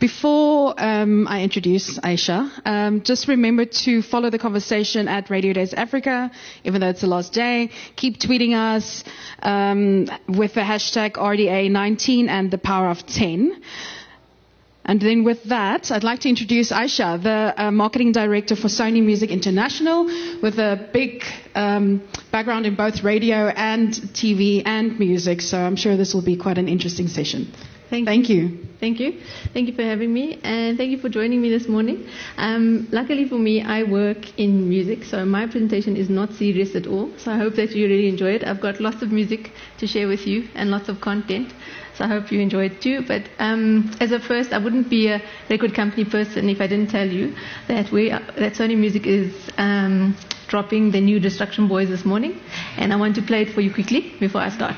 Before I introduce Aisha, just remember to follow the conversation at Radio Days Africa, even though it's the last day. Keep tweeting us with the hashtag RDA19 and the power of 10. And then with that, I'd like to introduce Aisha, the marketing director for Sony Music International, with a big background in both radio and TV and music. So I'm sure this will be quite an interesting session. Thank you. Thank you. Thank you for having me, and thank you for joining me this morning. Luckily for me, I work in music, so my presentation is not serious at all. So I hope that you really enjoy it. I've got lots of music to share with you and lots of content. So I hope you enjoy it too. But as a first, I wouldn't be a record company person if I didn't tell you that that Sony Music is dropping the new Destruction Boys this morning, and I want to play it for you quickly before I start.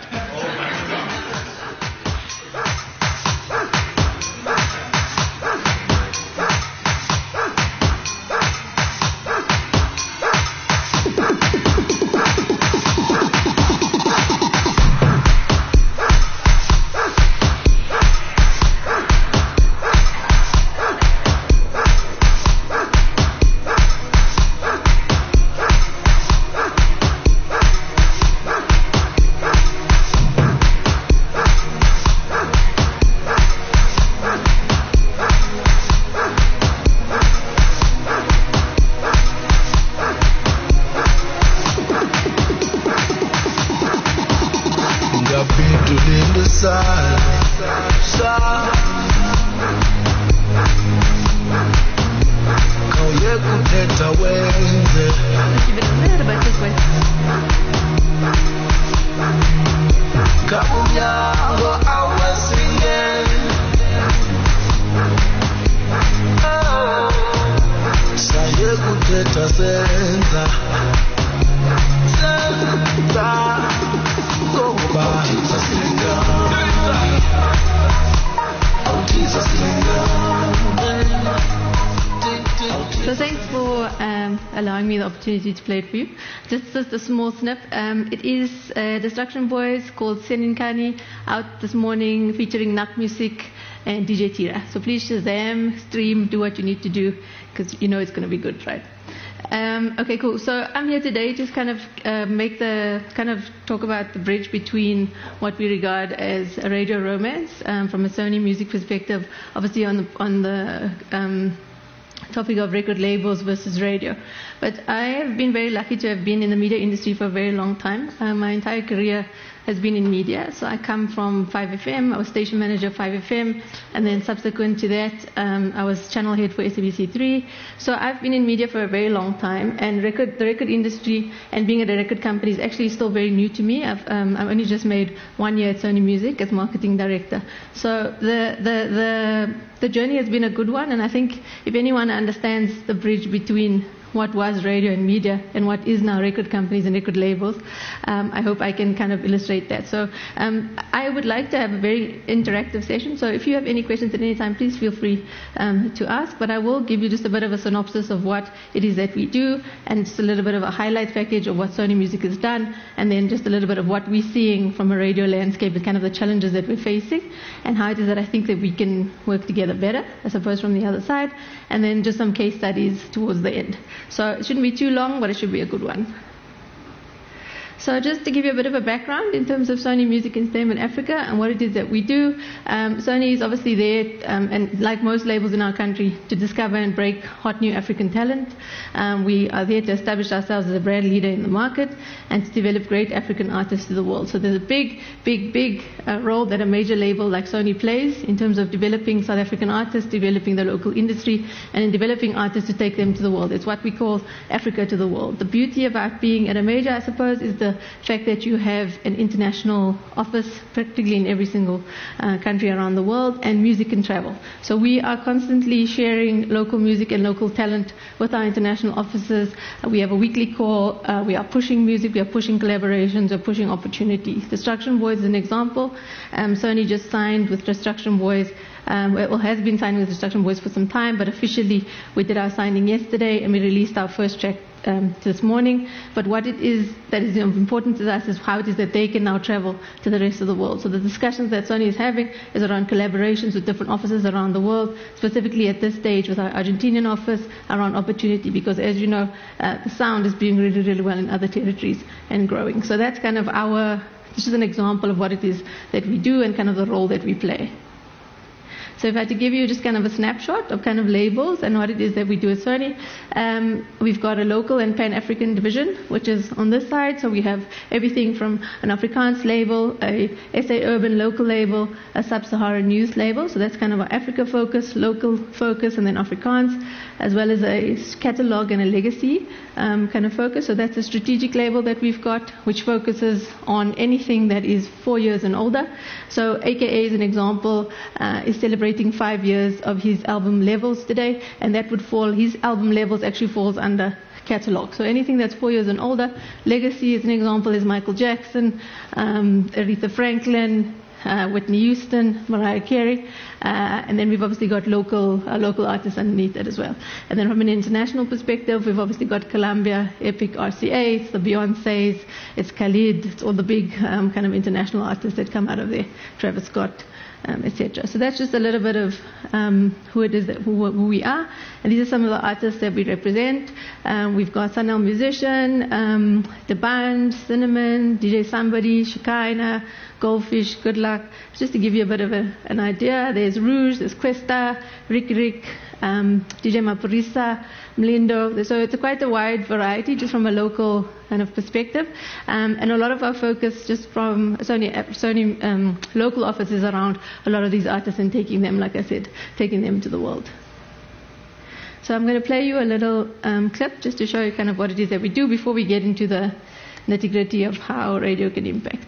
To play it for you. Just a small snip. It is Destruction Boys called Seninkani, out this morning, featuring Nak Music and DJ Tira. So please Shazam, stream, do what you need to do, because you know it's going to be good, right? Okay, cool. So I'm here today to kind of talk about the bridge between what we regard as a radio romance from a Sony Music perspective, obviously on the topic of record labels versus radio. But I have been very lucky to have been in the media industry for a very long time. My entire career has been in media. So I come from 5FM. I was station manager of 5FM. And then subsequent to that, I was channel head for SABC3. So I've been in media for a very long time. And the record industry and being at a record company is actually still very new to me. I've only just made 1 year at Sony Music as marketing director. So the journey has been a good one. And I think if anyone understands the bridge between what was radio and media and what is now record companies and record labels, I hope I can kind of illustrate that. So I would like to have a very interactive session. So if you have any questions at any time, please feel free to ask. But I will give you just a bit of a synopsis of what it is that we do, and just a little bit of a highlight package of what Sony Music has done, and then just a little bit of what we're seeing from a radio landscape and kind of the challenges that we're facing, and how it is that I think that we can work together better, I suppose, from the other side, and then just some case studies towards the end. So it shouldn't be too long, but it should be a good one. So just to give you a bit of a background in terms of Sony Music Entertainment Africa and what it is that we do, Sony is obviously there, and like most labels in our country, to discover and break hot new African talent. We are there to establish ourselves as a brand leader in the market and to develop great African artists to the world. So there's a big role that a major label like Sony plays in terms of developing South African artists, developing the local industry, and in developing artists to take them to the world. It's what we call Africa to the world. The beauty about being at a major, I suppose, is the fact that you have an international office practically in every single country around the world, and music and travel. So we are constantly sharing local music and local talent with our international offices. We have a weekly call. We are pushing music. We are pushing collaborations. We're pushing opportunities. Destruction Boys is an example. Sony just signed with Destruction Boys Well, has been signing with Destruction Boys for some time, but officially we did our signing yesterday and we released our first track this morning. But what it is that is important to us is how it is that they can now travel to the rest of the world. So the discussions that Sony is having is around collaborations with different offices around the world, specifically at this stage with our Argentinian office around opportunity, because as you know, the sound is doing really, really well in other territories and growing. So that's kind of this is an example of what it is that we do and kind of the role that we play. So if I had to give you just kind of a snapshot of kind of labels and what it is that we do at Sony, we've got a local and Pan-African division, which is on this side. So we have everything from an Afrikaans label, a SA Urban local label, a Sub-Saharan youth label. So that's kind of our Africa focus, local focus, and then Afrikaans, as well as a catalog and a legacy kind of focus. So that's a strategic label that we've got, which focuses on anything that is 4 years and older. So AKA, as an example, is celebrating 5 years of his album Levels today, and that would fall, his album Levels actually falls under catalog. So anything that's 4 years and older. Legacy, as an example, is Michael Jackson, Aretha Franklin, Whitney Houston, Mariah Carey, and then we've obviously got local artists underneath that as well. And then from an international perspective, we've obviously got Columbia, Epic, RCA, it's the Beyoncés, it's Khalid, it's all the big kind of international artists that come out of there, Travis Scott, etc. So that's just a little bit of who it is, who we are. And these are some of the artists that we represent. We've got Sanel Musician, The Band, Cinnamon, DJ Somebody, Shekinah, Goldfish, Good Luck. Just to give you a bit of an idea, there's Rouge, there's Questa, Rick, DJ Maporisa, Mlindo. So it's quite a wide variety just from a local kind of perspective. And a lot of our focus just from Sony local offices around a lot of these artists and taking them, like I said, taking them to the world. So I'm going to play you a little clip just to show you kind of what it is that we do before we get into the nitty-gritty of how radio can impact.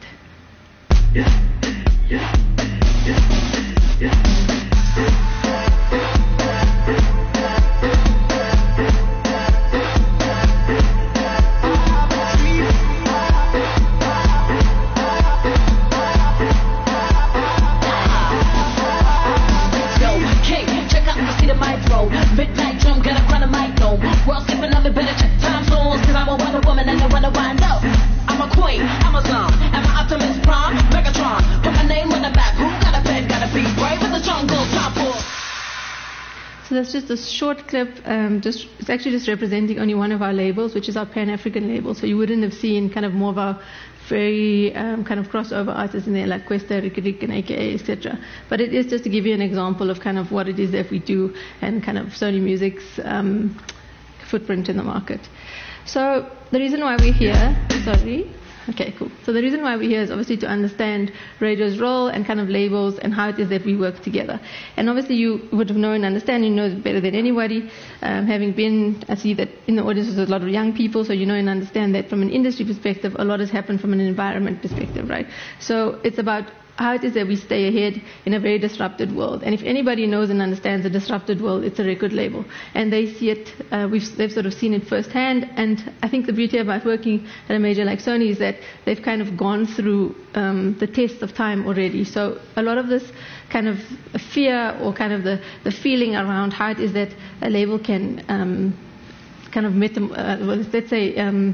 Midnight drum, gotta run a mic though. World skipping on the better check time zones, cause I'm a Wonder Woman and I wanna wind up. I'm a queen, Amazon, and my Optimus Prime, Megatron. Put my name on the back, who got a bed, gotta be brave in the jungle, top four. So that's just a short clip. It's actually just representing only one of our labels, which is our Pan-African label. So you wouldn't have seen kind of more of our very kind of crossover artists in there, like Questa, Rick, and AKA, etc. But it is just to give you an example of kind of what it is that we do and kind of Sony Music's footprint in the market. So the reason why we're here, Okay, cool. So the reason why we're here is obviously to understand radio's role and kind of labels and how it is that we work together. And obviously you would have known and understand, you know better than anybody, having been, I see that in the audience there's a lot of young people, so you know and understand that from an industry perspective, a lot has happened from an environment perspective, right? So it's about how it is that we stay ahead in a very disrupted world. And if anybody knows and understands a disrupted world, it's a record label. And they see it, they've sort of seen it firsthand. And I think the beauty about working at a major like Sony is that they've kind of gone through the test of time already. So a lot of this kind of fear or kind of the feeling around how it is that a label can kind of, let's say,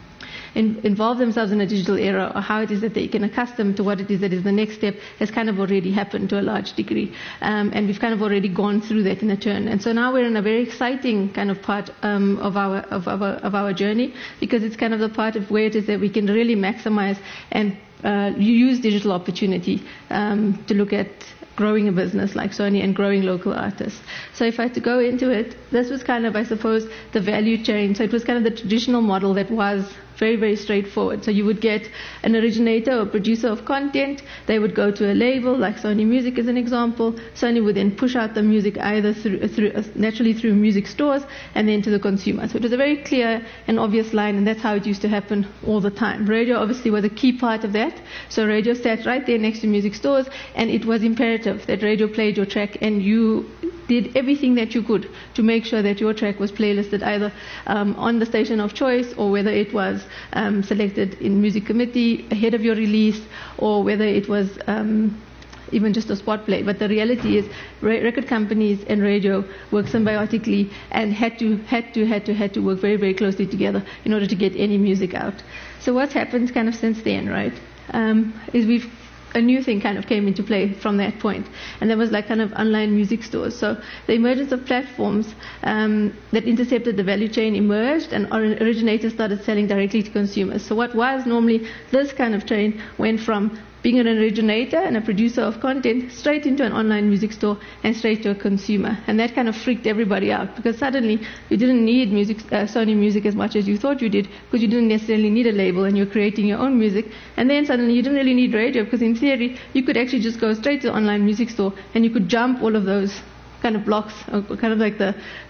involve themselves in a digital era, or how it is that they can accustom to what it is that is the next step, has kind of already happened to a large degree. And we've kind of already gone through that in a turn. And so now we're in a very exciting kind of part of our journey, because it's kind of the part of where it is that we can really maximize and use digital opportunity to look at growing a business like Sony and growing local artists. So if I had to go into it, this was kind of, I suppose, the value chain. So it was kind of the traditional model that was very, very straightforward. So you would get an originator or producer of content. They would go to a label like Sony Music as an example. Sony would then push out the music either naturally through music stores and then to the consumer. So it was a very clear and obvious line, and that's how it used to happen all the time. Radio obviously was a key part of that. So radio sat right there next to music stores, and it was imperative that radio played your track, and you did everything that you could to make sure that your track was playlisted either on the station of choice, or whether it was selected in music committee ahead of your release, or whether it was even just a spot play. But the reality is record companies and radio work symbiotically and had to work very, very closely together in order to get any music out. So what's happened kind of since then, right, is a new thing kind of came into play from that point, and that was like kind of online music stores. So the emergence of platforms that intercepted the value chain emerged, and originators started selling directly to consumers. So what was normally this kind of chain went from being an originator and a producer of content straight into an online music store and straight to a consumer. And that kind of freaked everybody out, because suddenly you didn't need Sony Music as much as you thought you did, because you didn't necessarily need a label and you're creating your own music. And then suddenly you didn't really need radio, because in theory you could actually just go straight to the online music store and you could jump all of those kind of blocks, kind of like the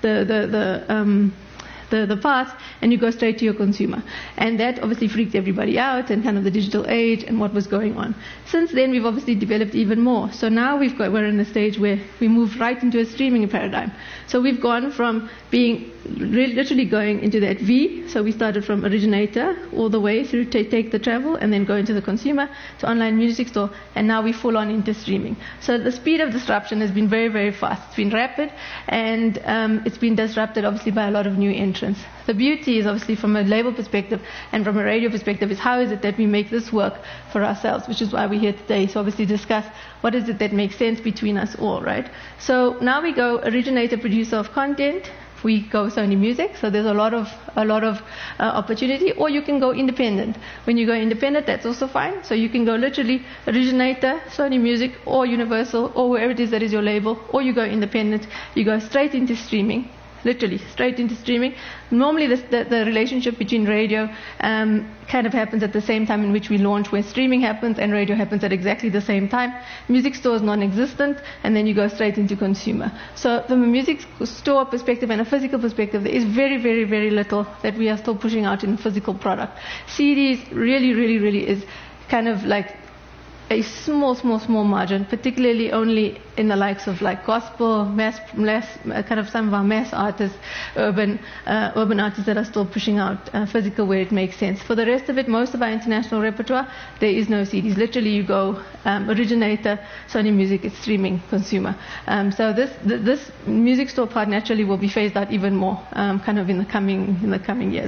path, and you go straight to your consumer. And that obviously freaked everybody out, and kind of the digital age and what was going on. Since then, we've obviously developed even more. So now we're in a stage where we move right into a streaming paradigm. So we've gone from being literally going into that V. So we started from originator all the way through to take the travel and then go into the consumer to online music store, and now we full on into streaming. So the speed of disruption has been very, very fast. It's been rapid, and it's been disrupted obviously by a lot of new entrants. The beauty is obviously from a label perspective and from a radio perspective is how is it that we make this work for ourselves, which is why we're here today. So obviously discuss what is it that makes sense between us all, right? So now we go originator, producer of content. We go Sony Music, so there's a lot of opportunity. Or you can go independent. When you go independent, that's also fine. So you can go literally originator, Sony Music, or Universal, or wherever it is that is your label. Or you go independent. You go straight into streaming. Literally straight into streaming. Normally the relationship between radio kind of happens at the same time in which we launch, where streaming happens and radio happens at exactly the same time. Music store is non-existent, and then you go straight into consumer. So from a music store perspective and a physical perspective, there is very, very, very little that we are still pushing out in physical product. CDs really is kind of like a small margin, particularly only in the likes of like gospel, kind of some of our mass artists, urban artists that are still pushing out physical where it makes sense. For the rest of it, most of our international repertoire, there is no CDs. Literally, you go originator, Sony Music, it's streaming, consumer. So this music store part naturally will be phased out even more, kind of in the coming years.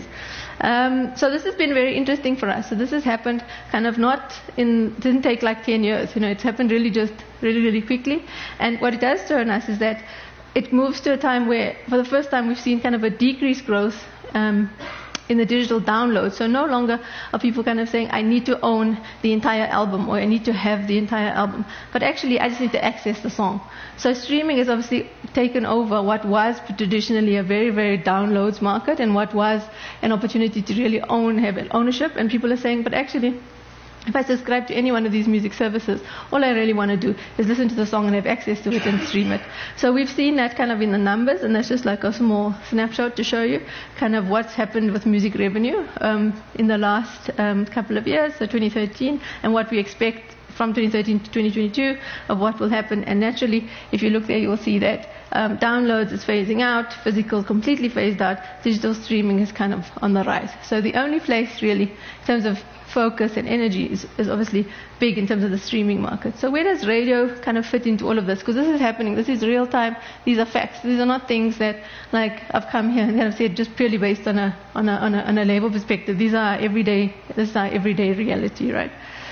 So this has been very interesting for us. So this has happened kind of didn't take like 10 years. It's happened really just really quickly. And what it does turn us is that it moves to a time where, for the first time, we've seen kind of a decreased growth in the digital download. So no longer are people kind of saying, I need to own the entire album, or I need to have the entire album. But actually, I just need to access the song. So streaming has obviously taken over what was traditionally a very, very downloads market, and what was an opportunity to really have ownership. And people are saying, but actually, if I subscribe to any one of these music services, all I really want to do is listen to the song and have access to it and stream it. So we've seen that kind of in the numbers, and that's just like a small snapshot to show you kind of what's happened with music revenue in the last couple of years, so 2013, and what we expect from 2013 to 2022 of what will happen. And naturally, if you look there, you'll see that downloads is phasing out, physical completely phased out, digital streaming is kind of on the rise. So the only place really, in terms of focus and energy, is obviously big in terms of the streaming market. So where does radio kind of fit into all of this? Because this is happening. This is real time. These are facts. These are not things that like I've come here and kind of said just purely based on a label perspective. This is our everyday reality, right?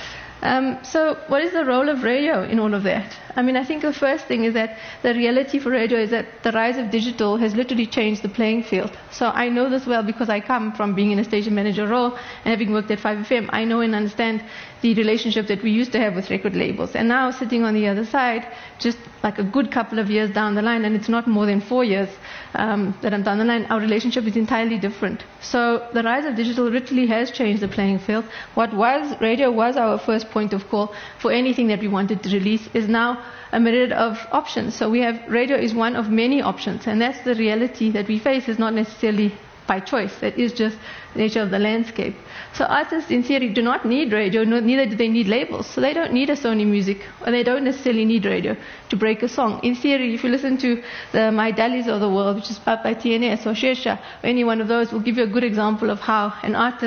So what is the role of radio in all of that? I mean, I think the first thing is that the reality for radio is that the rise of digital has literally changed the playing field. So I know this well because I come from being in a station manager role and having worked at 5FM. I know and understand the relationship that we used to have with record labels. And now sitting on the other side, just like a good couple of years down the line, and it's not more than 4 years that I'm down the line, our relationship is entirely different. So the rise of digital literally has changed the playing field. Radio was our first point of call for anything that we wanted to release, is now a myriad of options. So we have radio is one of many options, and that's the reality that we face. Is not necessarily by choice. That is just the nature of the landscape. So artists in theory do not need radio, neither do they need labels. So they don't need a Sony Music, or they don't necessarily need radio to break a song. In theory, if you listen to the My Dallies of the world, which is powered by TNS or Shesha, or any one of those, will give you a good example of how an artist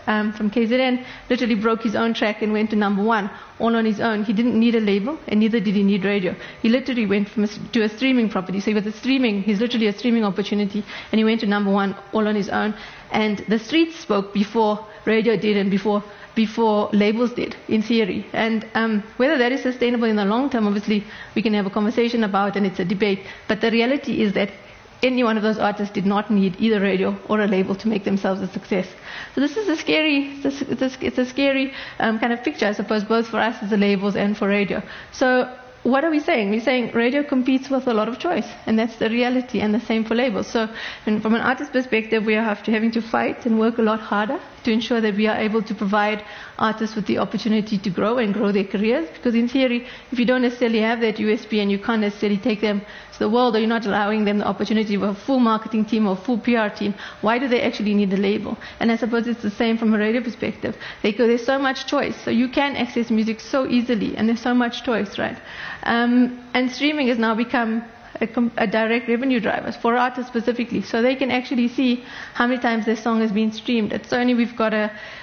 from KZN literally broke his own track and went to #1 all on his own. He didn't need a label, and neither did he need radio. He literally went to a streaming property. So he was he's literally a streaming opportunity, and he went to #1 all on his own. And the streets spoke before radio did and before labels did, in theory. And whether that is sustainable in the long term, obviously, we can have a conversation about, and it's a debate. But the reality is that any one of those artists did not need either radio or a label to make themselves a success. So this is a scary, it's a scary kind of picture, I suppose, both for us as the labels and for radio. So what are we saying? We're saying radio competes with a lot of choice, and that's the reality, and the same for labels. So from an artist perspective, we are having to fight and work a lot harder to ensure that we are able to provide artists with the opportunity to grow and grow their careers. Because in theory, if you don't necessarily have that USP and you can't necessarily take them to the world, or you're not allowing them the opportunity of a full marketing team or full PR team, why do they actually need a label? And I suppose it's the same from a radio perspective. There's so much choice. So you can access music so easily, and there's so much choice, right? And streaming has now become a direct revenue driver for artists specifically, so they can actually see how many times their song has been streamed. At Sony, we've got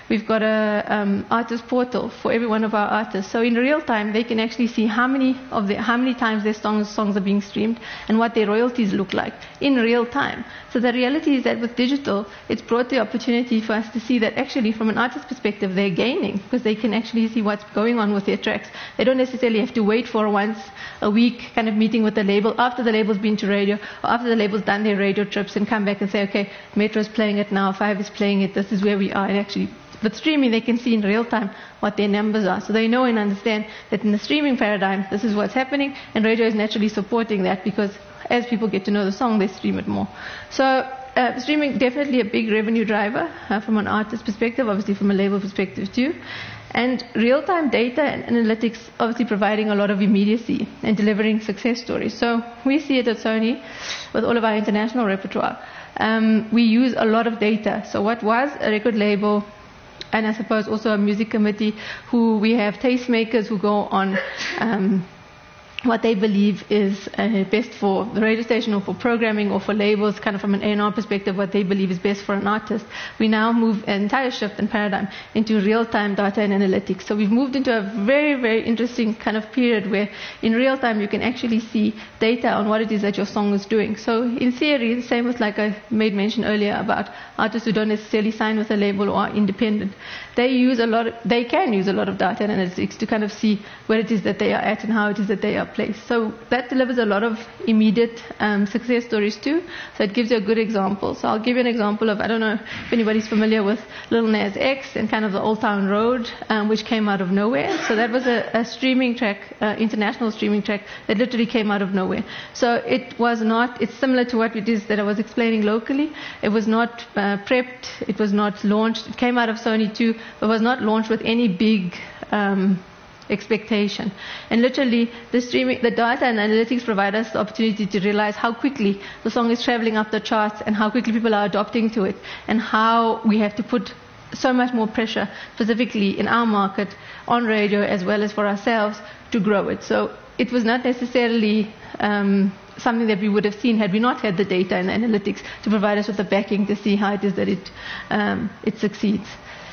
a artist portal for every one of our artists. So in real time, they can actually see how many times their songs are being streamed and what their royalties look like in real time. So the reality is that with digital, it's brought the opportunity for us to see that actually, from an artist perspective, they're gaining, because they can actually see what's going on with their tracks. They don't necessarily have to wait for once a week kind of meeting with the label after the label's been to radio, or after the label's done their radio trips, and come back and say, okay, Metro's playing it now, 5 is playing it, this is where we are. And actually, with streaming, they can see in real time what their numbers are. So they know and understand that in the streaming paradigm, this is what's happening, and radio is naturally supporting that, because as people get to know the song, they stream it more. So streaming, definitely a big revenue driver from an artist perspective, obviously from a label perspective too. And real-time data and analytics obviously providing a lot of immediacy and delivering success stories. So we see it at Sony with all of our international repertoire. We use a lot of data. So what was a record label, and I suppose also a music committee, who we have tastemakers who go on what they believe is best for the radio station or for programming or for labels, kind of from an A&R perspective, what they believe is best for an artist. We now move an entire shift in paradigm into real-time data and analytics. So we've moved into a very, very interesting kind of period where in real time you can actually see data on what it is that your song is doing. So in theory, the same as like I made mention earlier about artists who don't necessarily sign with a label or are independent. They can use a lot of data and analytics to kind of see where it is that they are at and how it is that they are placed. So that delivers a lot of immediate success stories too. So it gives you a good example. So I'll give you an example of, I don't know if anybody's familiar with Lil Nas X and kind of the Old Town Road, which came out of nowhere. So that was a streaming track, international streaming track that literally came out of nowhere. So it's similar to what it is that I was explaining locally. It was not prepped, it was not launched. It came out of Sony too, but was not launched with any big expectation. And literally, the data and analytics provide us the opportunity to realize how quickly the song is traveling up the charts and how quickly people are adopting to it, and how we have to put so much more pressure, specifically in our market, on radio as well as for ourselves, to grow it. So it was not necessarily something that we would have seen had we not had the data and the analytics to provide us with the backing to see how it is that it succeeds.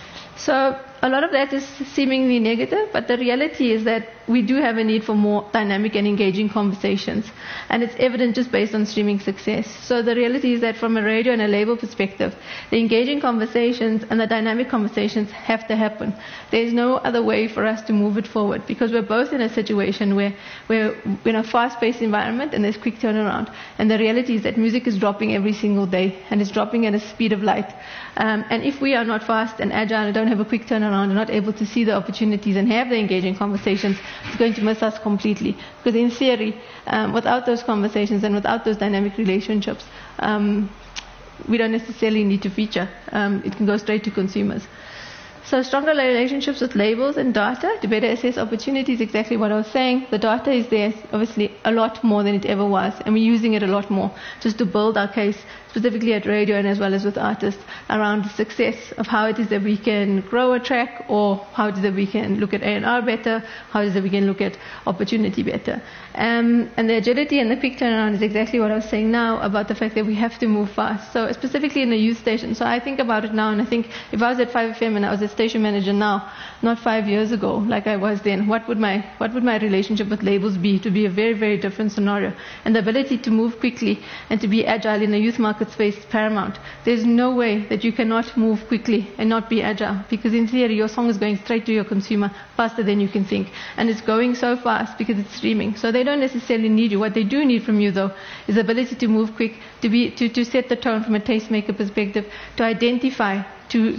So a lot of that is seemingly negative, but the reality is that we do have a need for more dynamic and engaging conversations, and it's evident just based on streaming success. So the reality is that from a radio and a label perspective, the engaging conversations and the dynamic conversations have to happen. There's no other way for us to move it forward, because we're both in a situation where we're in a fast-paced environment and there's quick turnaround. And the reality is that music is dropping every single day, and it's dropping at a speed of light. And if we are not fast and agile and don't have a quick turnaround and not able to see the opportunities and have the engaging conversations, it's going to miss us completely. Because in theory, without those conversations and without those dynamic relationships, we don't necessarily need to feature. It can go straight to consumers. So stronger relationships with labels and data to better assess opportunities, exactly what I was saying. The data is there obviously a lot more than it ever was, and we're using it a lot more just to build our case, specifically at radio and as well as with artists, around the success of how it is that we can grow a track, or how it is that we can look at A&R better, how it is that we can look at opportunity better. And the agility and the quick turnaround is exactly what I was saying now about the fact that we have to move fast. So specifically in the youth station. So I think about it now, and I think if I was at 5FM and I was a station manager now, not 5 years ago, like I was then, what would my relationship with labels be? To be a very, very different scenario. And the ability to move quickly and to be agile in the youth market space is paramount. There's no way that you cannot move quickly and not be agile, because in theory your song is going straight to your consumer faster than you can think. And it's going so fast because it's streaming. So they don't necessarily need you. What they do need from you, though, is the ability to move quick, to set the tone from a tastemaker perspective, to identify, to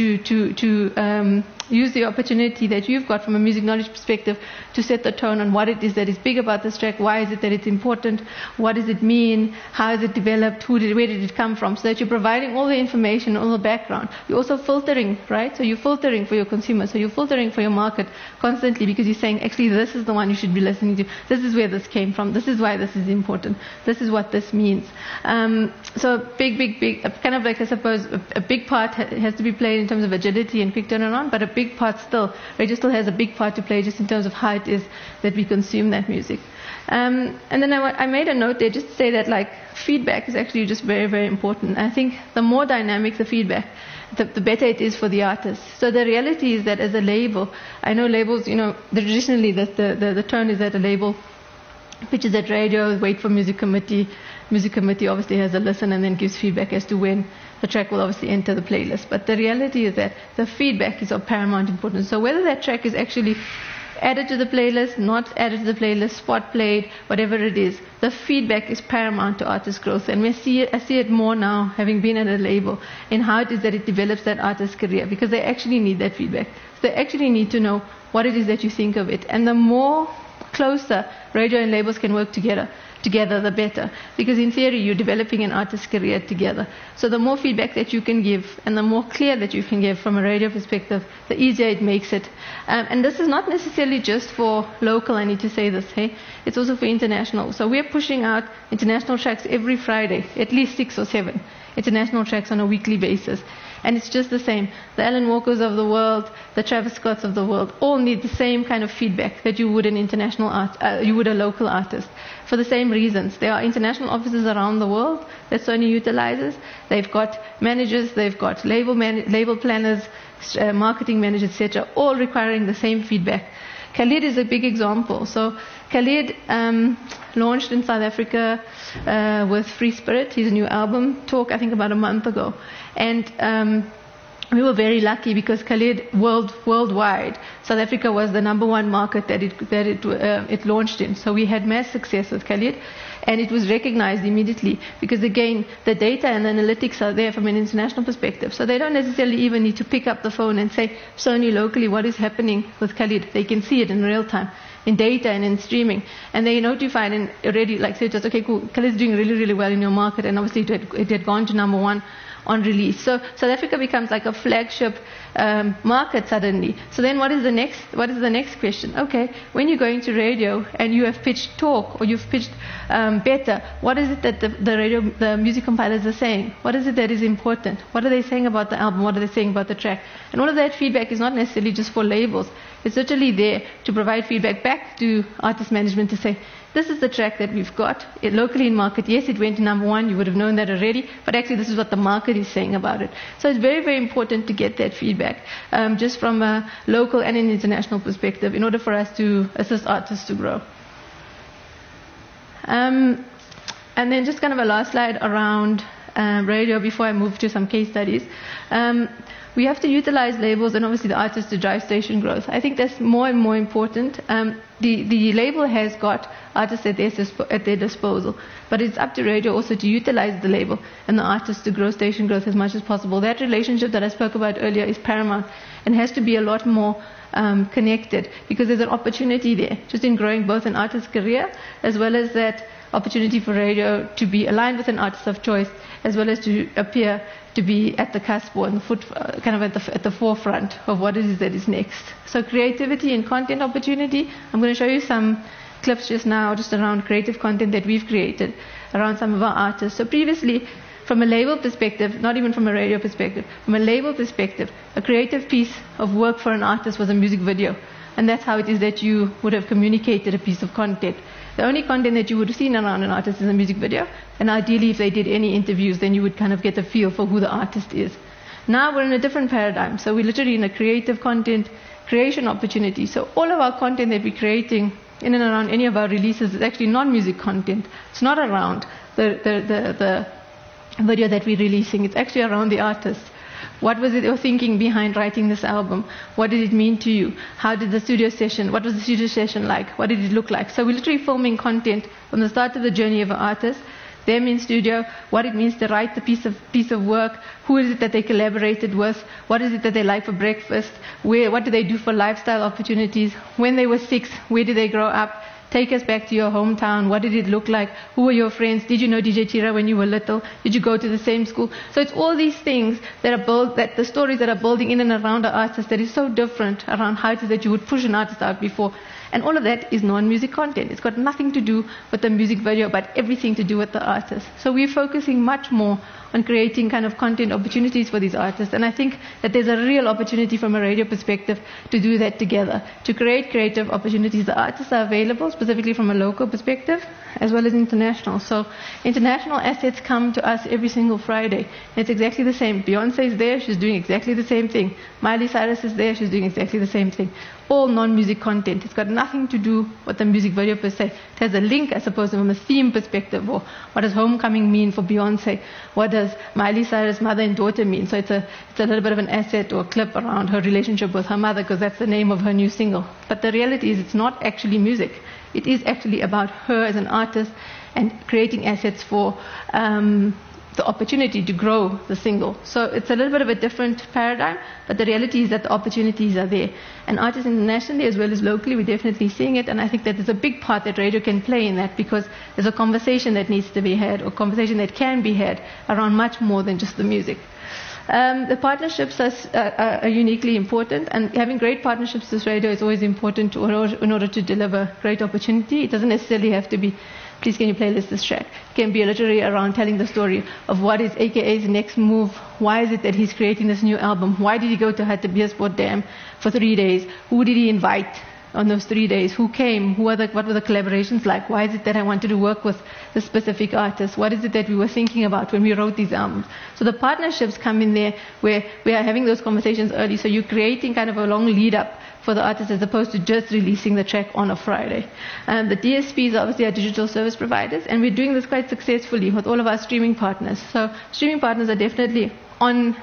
use the opportunity that you've got from a music knowledge perspective to set the tone on what it is that is big about this track, why is it that it's important, what does it mean, how is it developed, where did it come from, so that you're providing all the information, all the background. You're also filtering, right? So you're filtering for your consumer, so you're filtering for your market constantly, because you're saying, actually, this is the one you should be listening to, this is where this came from, this is why this is important, this is what this means. So big, kind of like, I suppose, a big part has to be played in terms of agility and quick turnaround, but a big part still, radio still has a big part to play just in terms of how it is that we consume that music. And then I made a note there just to say that, like, feedback is actually just very, very important. I think the more dynamic the feedback, the better it is for the artist. So the reality is that as a label, I know labels, traditionally the tone is that a label pitches at radio, wait for music committee. Music committee obviously has a listen and then gives feedback as to when the track will obviously enter the playlist. But the reality is that the feedback is of paramount importance. So whether that track is actually added to the playlist, not added to the playlist, spot played, whatever it is, the feedback is paramount to artist growth. And I see it more now, having been at a label, in how it is that it develops that artist's career, because they actually need that feedback. So they actually need to know what it is that you think of it. And the more closer radio and labels can work together, the better, because in theory you're developing an artist's career together. So the more feedback that you can give and the more clear that you can give from a radio perspective, the easier it makes it. And this is not necessarily just for local, I need to say this, hey? It's also for international. So we're pushing out international tracks every Friday, at least 6 or 7 international tracks on a weekly basis. And it's just the same. The Alan Walkers of the world, the Travis Scotts of the world, all need the same kind of feedback that you would you would a local artist, for the same reasons. There are international offices around the world that Sony utilizes. They've got managers, they've got label planners, marketing managers, etc., all requiring the same feedback. Khalid is a big example. So Khalid launched in South Africa with Free Spirit, his new album, Talk, I think about a month ago. And we were very lucky because Khalid worldwide, South Africa was the #1 market that it launched in. So we had mass success with Khalid, and it was recognized immediately because, again, the data and the analytics are there from an international perspective. So they don't necessarily even need to pick up the phone and say, Sony, locally, what is happening with Khalid? They can see it in real time, in data and in streaming. And they notified and already, like, say just, okay, cool, Khalid's doing really, really well in your market, and obviously it had gone to #1 on release. So South Africa becomes like a flagship market suddenly. So then what is the next question? Okay, when you're going to radio and you have pitched Talk or you've pitched Better, what is it that the music compilers are saying? What is it that is important? What are they saying about the album? What are they saying about the track? And all of that feedback is not necessarily just for labels. It's literally there to provide feedback back to artist management to say, this is the track that we've got locally in market. Yes, it went to #1. You would have known that already. But actually, this is what the market is saying about it. So it's very, very important to get that feedback, just from a local and an international perspective, in order for us to assist artists to grow. And then just kind of a last slide around radio before I move to some case studies. We have to utilize labels and obviously the artists to drive station growth. I think that's more and more important. The label has got artists at their disposal, but it's up to radio also to utilize the label and the artists to grow station growth as much as possible. That relationship that I spoke about earlier is paramount and has to be a lot more connected, because there's an opportunity there just in growing both an artist's career as well as that opportunity for radio to be aligned with an artist of choice, as well as to appear to be at the cusp or on the foot, kind of at the forefront of what it is that is next. So creativity and content opportunity. I'm going to show you some clips just now, just around creative content that we've created around some of our artists. So previously, from a label perspective, not even from a radio perspective, from a label perspective, a creative piece of work for an artist was a music video. And that's how it is that you would have communicated a piece of content. The only content that you would have seen around an artist is a music video. And ideally, if they did any interviews, then you would kind of get a feel for who the artist is. Now we're in a different paradigm. So we're literally in a creative content creation opportunity. So all of our content that we're creating in and around any of our releases is actually non-music content. It's not around the video that we're releasing. It's actually around the artist. What was it your thinking behind writing this album? What did it mean to you? How did the studio session, what was the studio session like? What did it look like? So we're literally filming content from the start of the journey of an artist, them in studio, what it means to write the piece of work, who is it that they collaborated with, what is it that they like for breakfast, what do they do for lifestyle opportunities, when they were 6, where did they grow up, take us back to your hometown, what did it look like, who were your friends, did you know DJ Tira when you were little, did you go to the same school? So it's all these things that the stories that are building in and around an artist that is so different around how it is that you would push an artist out before. And all of that is non-music content. It's got nothing to do with the music video, but everything to do with the artist. So we're focusing much more on creating kind of content opportunities for these artists. And I think that there's a real opportunity from a radio perspective to do that together, to create creative opportunities. The artists are available, specifically from a local perspective, as well as international. So international assets come to us every single Friday. It's exactly the same. Beyonce is there, she's doing exactly the same thing. Miley Cyrus is there, she's doing exactly the same thing. All non-music content. It's got nothing to do with the music video per se. It has a link, I suppose, from a theme perspective, or what does Homecoming mean for Beyonce? What does Miley Cyrus' mother and daughter mean? So it's a little bit of an asset or a clip around her relationship with her mother, because that's the name of her new single. But the reality is it's not actually music. It is actually about her as an artist and creating assets for the opportunity to grow the single. So it's a little bit of a different paradigm, but the reality is that the opportunities are there. And artists internationally as well as locally, we're definitely seeing it, and I think that there's a big part that radio can play in that, because there's a conversation that needs to be had, or conversation that can be had around much more than just the music. The partnerships are uniquely important, and having great partnerships with radio is always important in order to deliver great opportunity. It doesn't necessarily have to be, please can you play this track? It can be literally around telling the story of what is AKA's next move. Why is it that he's creating this new album? Why did he go to Hartbeespoort Dam for 3 days? Who did he invite on those 3 days? Who came? What were the collaborations like? Why is it that I wanted to work with the specific artist? What is it that we were thinking about when we wrote these albums? So the partnerships come in there where we are having those conversations early. So you're creating kind of a long lead up for the artist as opposed to just releasing the track on a Friday. The DSPs obviously are digital service providers, and we're doing this quite successfully with all of our streaming partners. So streaming partners are definitely on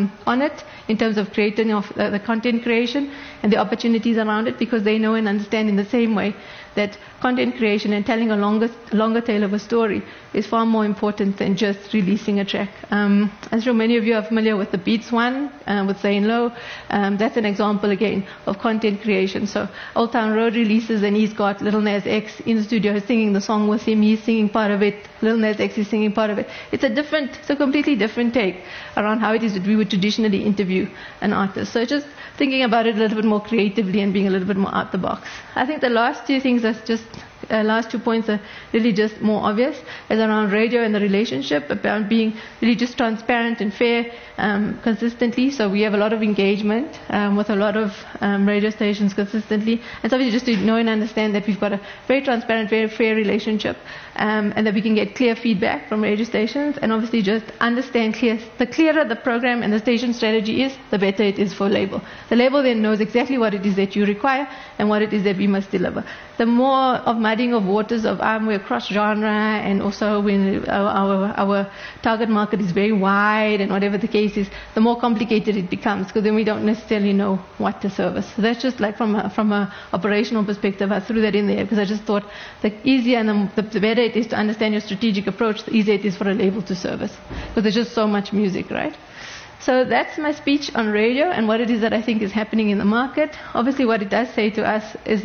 it in terms of creating the content creation and the opportunities around it, because they know and understand in the same way that content creation and telling a longer tale of a story is far more important than just releasing a track. I'm sure many of you are familiar with the Beats one, with Zane Lowe. That's an example again of content creation. So Old Town Road releases, and he's got Lil Nas X in the studio singing the song with him. He's singing part of it. Lil Nas X is singing part of it. It's a completely different take around how it is that we would traditionally interview an artist. So just thinking about it a little bit more creatively and being a little bit more out the box. I think the last two things are just last 2 points are really just more obvious, is around radio and the relationship, about being really just transparent and fair consistently. So we have a lot of engagement with a lot of radio stations consistently, and so we just to know and understand that we've got a very transparent, very fair relationship, and that we can get clear feedback from radio stations, and obviously just understand the clearer the program and the station strategy is, the better it is for label. The label then knows exactly what it is that you require and what it is that we must deliver. The more of mudding of waters of we're cross genre, and also when our target market is very wide and whatever the case is, the more complicated it becomes, because then we don't necessarily know what to service. So that's just like from a operational perspective, I threw that in there because I just thought the easier and the better it is to understand your strategic approach, the easier it is for a label to service, because there's just so much music, right? So that's my speech on radio and what it is that I think is happening in the market. Obviously what it does say to us is that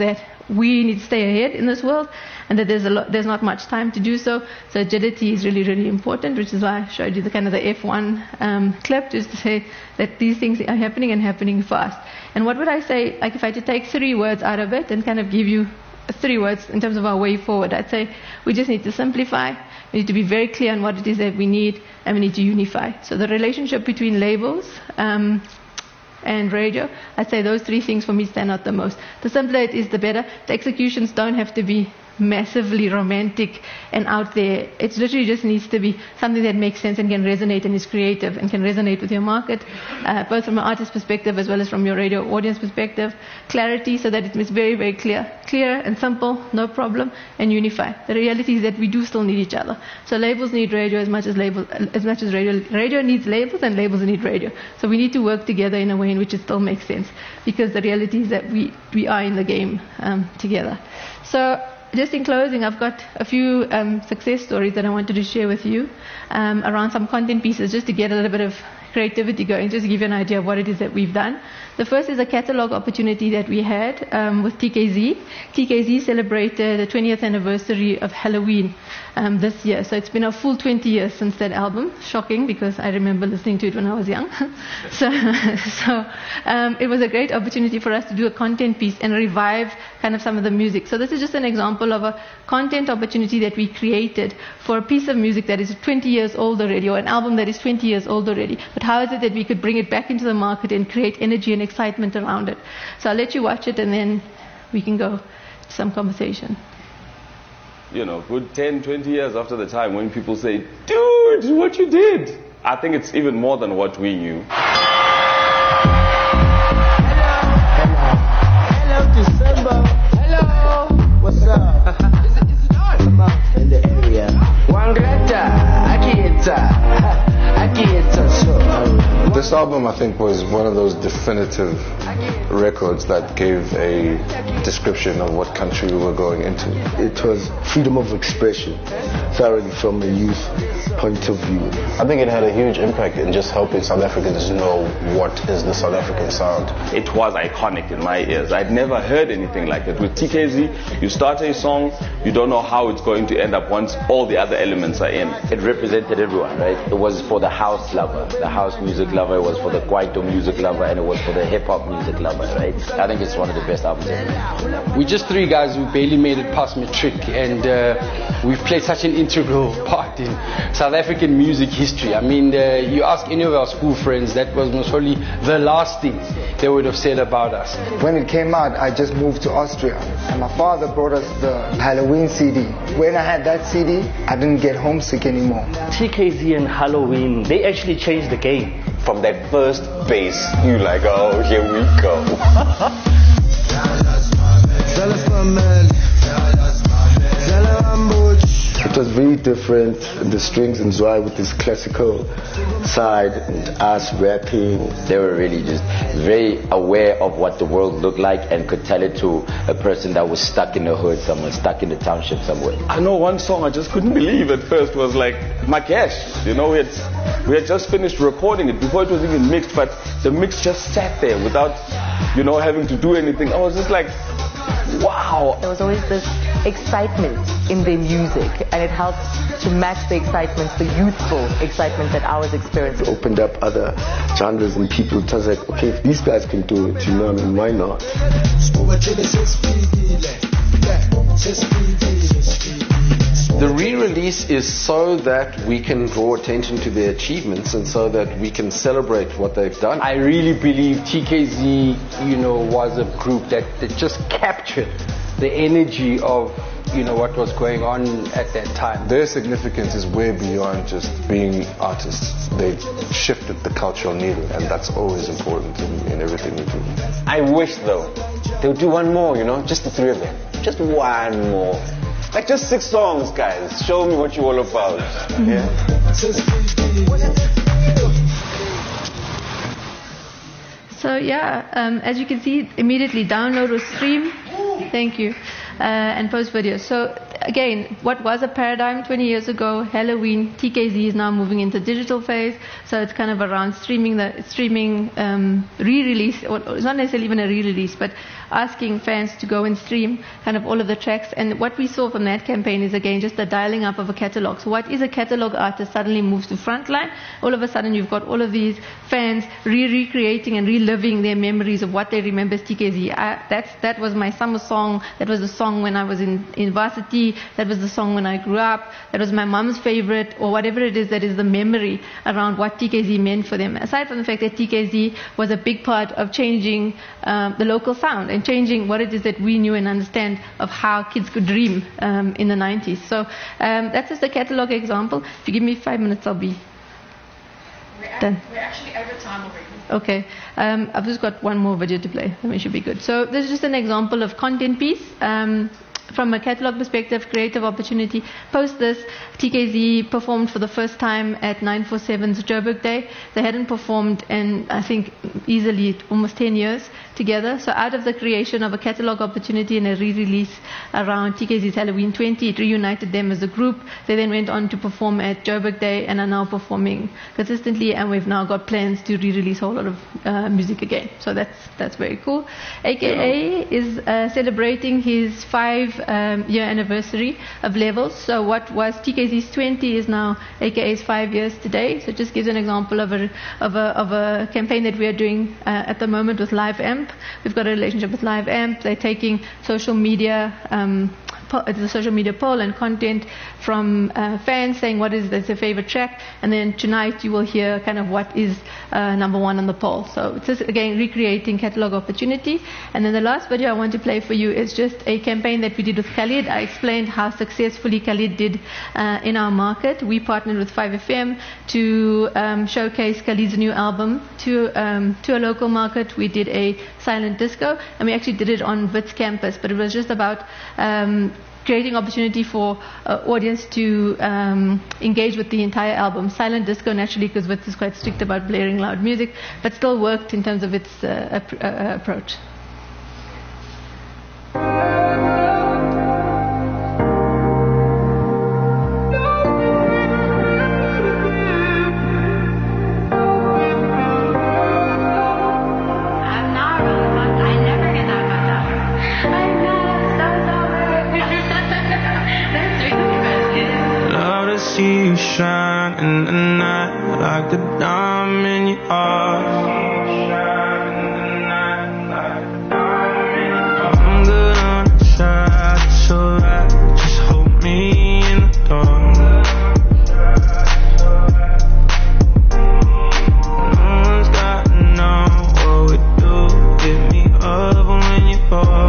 we need to stay ahead in this world, and that there's not much time to do so. So agility is really, really important, which is why I showed you the kind of the F1 clip, just to say that these things are happening and happening fast. And what would I say, like if I had to take 3 words out of it and kind of give you 3 words in terms of our way forward, I'd say we just need to simplify, we need to be very clear on what it is that we need, and we need to unify. So the relationship between labels and radio, I'd say those 3 things for me stand out the most. The simpler it is, the better. The executions don't have to be massively romantic and out there. It literally just needs to be something that makes sense and can resonate and is creative and can resonate with your market, both from an artist perspective as well as from your radio audience perspective. Clarity, so that it is very, very clear and simple, no problem, and unify. The reality is that we do still need each other. So labels need radio as much as radio needs labels, and labels need radio. So we need to work together in a way in which it still makes sense, because the reality is that we are in the game together. So just in closing, I've got a few success stories that I wanted to share with you around some content pieces, just to get a little bit of creativity going, just to give you an idea of what it is that we've done. The first is a catalog opportunity that we had with TKZ. TKZ celebrated the 20th anniversary of Halloween this year. So it's been a full 20 years since that album. Shocking, because I remember listening to it when I was young. So it was a great opportunity for us to do a content piece and revive kind of some of the music. So this is just an example of a content opportunity that we created for a piece of music that is 20 years old already, or an album that is 20 years old already. But how is it that we could bring it back into the market and create energy and excitement around it? So I'll let you watch it, and then we can go to some conversation. You know, good 10, 20 years after the time when people say, dude, what you did. I think it's even more than what we knew. Hello, December. Hello. What's up? Is it on? Come out in the area. Wangrata, Akieta, so. This album, I think, was one of those definitive records that gave a description of what country we were going into. It was freedom of expression, thoroughly from a youth point of view. I think it had a huge impact in just helping South Africans know what is the South African sound. It was iconic in my ears. I'd never heard anything like it. With TKZ, you start a song, you don't know how it's going to end up once all the other elements are in. It represented everyone, right? It was for the house lover, the house music lover, it was for the kwaito music lover, and it was for the hip-hop music lover, right? I think it's one of the best albums ever. We're just 3 guys who barely made it past matric, and we've played such an integral part in South African music history. I mean, you ask any of our school friends, that was most probably the last thing they would have said about us. When it came out, I just moved to Austria, and my father brought us the Halloween CD. When I had that CD, I didn't get homesick anymore. TKZ and Halloween, they actually changed the game. From that first bass, you like, oh, here we go. It was very different, the strings and Zwaai with this classical side and us rapping. They were really just very aware of what the world looked like and could tell it to a person that was stuck in the hood somewhere, stuck in the township somewhere. I know one song I just couldn't believe at first was like Makesh. You know, we had just finished recording it before it was even mixed, but the mix just sat there without, you know, having to do anything. I was just like, wow. There was always this excitement in their music, and it helped to match the excitement, the youthful excitement that I was experiencing. It opened up other genres and people. It was like, okay, if these guys can do it, you know, I mean, why not? The re-release is so that we can draw attention to their achievements and so that we can celebrate what they've done. I really believe TKZ, you know, was a group that just captured the energy of, you know, what was going on at that time. Their significance is way beyond just being artists. They shifted the cultural needle, and that's always important in everything we do. I wish, though, they would do one more, you know, just the 3 of them. Just one more. Like just 6 songs, guys. Show me what you're all about. Yeah. So yeah, as you can see, immediately download or stream. Thank you. And post videos. So again, what was a paradigm 20 years ago, Halloween, TKZ is now moving into digital phase. So it's kind of around streaming re-release, or it's not necessarily even a re-release, but asking fans to go and stream kind of all of the tracks. And what we saw from that campaign is, again, just the dialing up of a catalog. So what is a catalog artist suddenly moves to frontline. All of a sudden you've got all of these fans recreating and reliving their memories of what they remember as TKZ. That was my summer song. That was the song when I was in varsity. That was the song when I grew up. That was my mom's favorite, or whatever it is that is the memory around what TKZ meant for them. Aside from the fact that TKZ was a big part of changing the local sound and changing what it is that we knew and understand of how kids could dream in the 90s. So that's just a catalog example. If you give me 5 minutes, I'll be done. We're actually over time already. Okay. I've just got one more video to play. That should be good. So this is just an example of content piece. From a catalog perspective, creative opportunity. Post this, TKZ performed for the first time at 947's Joburg Day. They hadn't performed in, I think, easily almost 10 years together. So out of the creation of a catalog opportunity and a re-release around TKZ's Halloween 20, it reunited them as a group. They then went on to perform at Joburg Day and are now performing consistently, and we've now got plans to re-release a whole lot of music again. So that's very cool. AKA is celebrating his 5-year anniversary of Levels. So what was TKZ's 20 is now AKA's 5 years today. So it just gives an example of a campaign that we are doing at the moment with Live Amp. We've got a relationship with Live Amp. They're taking social media the social media poll and content from fans saying what is their favorite track, and then tonight you will hear kind of what is number one on the poll. So it's just, again, recreating catalog opportunity. And then the last video I want to play for you is just a campaign that we did with Khalid. I explained how successfully Khalid did in our market. We partnered with 5FM to showcase Khalid's new album to a local market. We did a silent disco, and we actually did it on Wits campus, but it was just about creating opportunity for audience to engage with the entire album. Silent disco, naturally, because Wits is quite strict about blaring loud music, but still worked in terms of its approach. See you shine in the night like the diamond in your eyes. I'm good on the side, it's alright. Just hold me in the dark. No one's gotta know what we do. Get me up when you fall.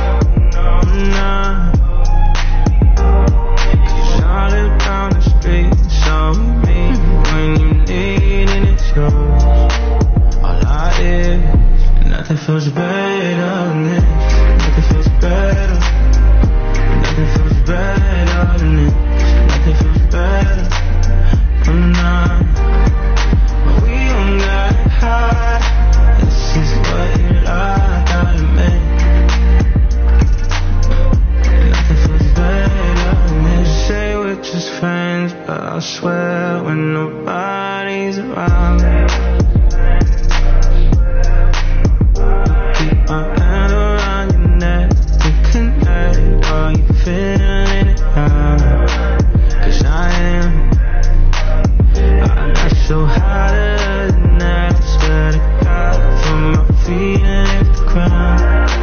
Nothing feels better than this. Nothing feels better. Nothing feels better than this. Nothing feels better. I'm not. But we don't got high. This is what you like, I admit. Nothing feels better than this. Say we're just friends, but I swear when nobody's around. My hand around your neck, we connect. Are you feeling it now? 'Cause I am. I'm not so hotter than that. I swear to God, from my feet and hit the ground.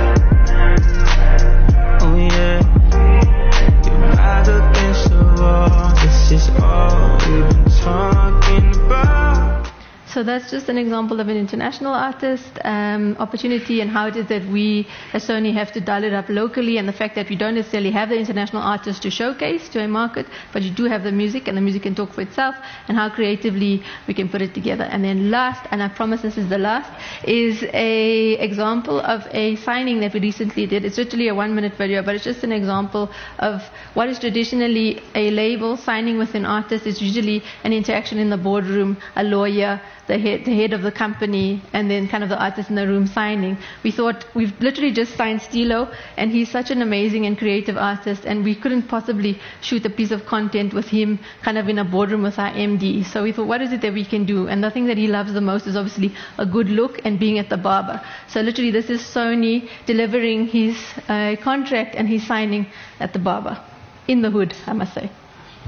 Oh yeah, you're back against the wall. This is all we've been talking about. So that's just an example of an international artist opportunity, and how it is that we as Sony have to dial it up locally, and the fact that we don't necessarily have the international artist to showcase to a market, but you do have the music, and the music can talk for itself, and how creatively we can put it together. And then last, and I promise this is the last, is a example of a signing that we recently did. It's literally a 1-minute video, but it's just an example of what is traditionally a label signing with an artist. It's usually an interaction in the boardroom, a lawyer, the head of the company, and then kind of the artist in the room signing. We thought, we've literally just signed Stilo, and he's such an amazing and creative artist, and we couldn't possibly shoot a piece of content with him kind of in a boardroom with our MD. So we thought, what is it that we can do? And the thing that he loves the most is obviously a good look and being at the barber. So literally this is Sony delivering his contract, and he's signing at the barber. In the hood, I must say.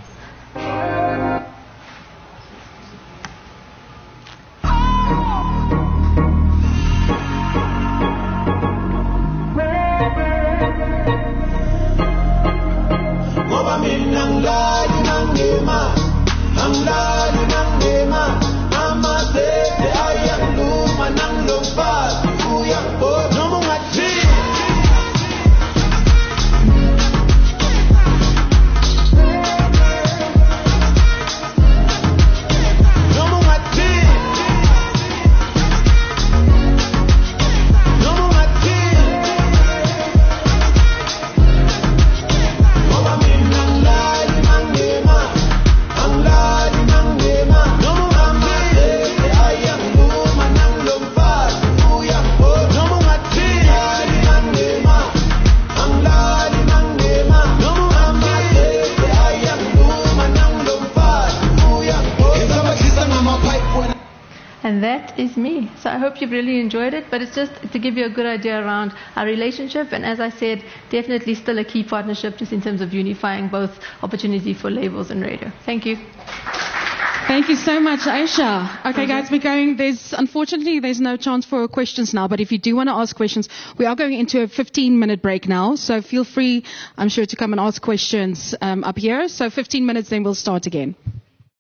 And that is me. So I hope you've really enjoyed it, but it's just to give you a good idea around our relationship. And as I said, definitely still a key partnership just in terms of unifying both opportunity for labels and radio. Thank you. Thank you so much, Aisha. Okay, guys, we're going. Unfortunately, there's no chance for questions now, but if you do want to ask questions, we are going into a 15-minute break now. So feel free, I'm sure, to come and ask questions up here. So 15 minutes, then we'll start again.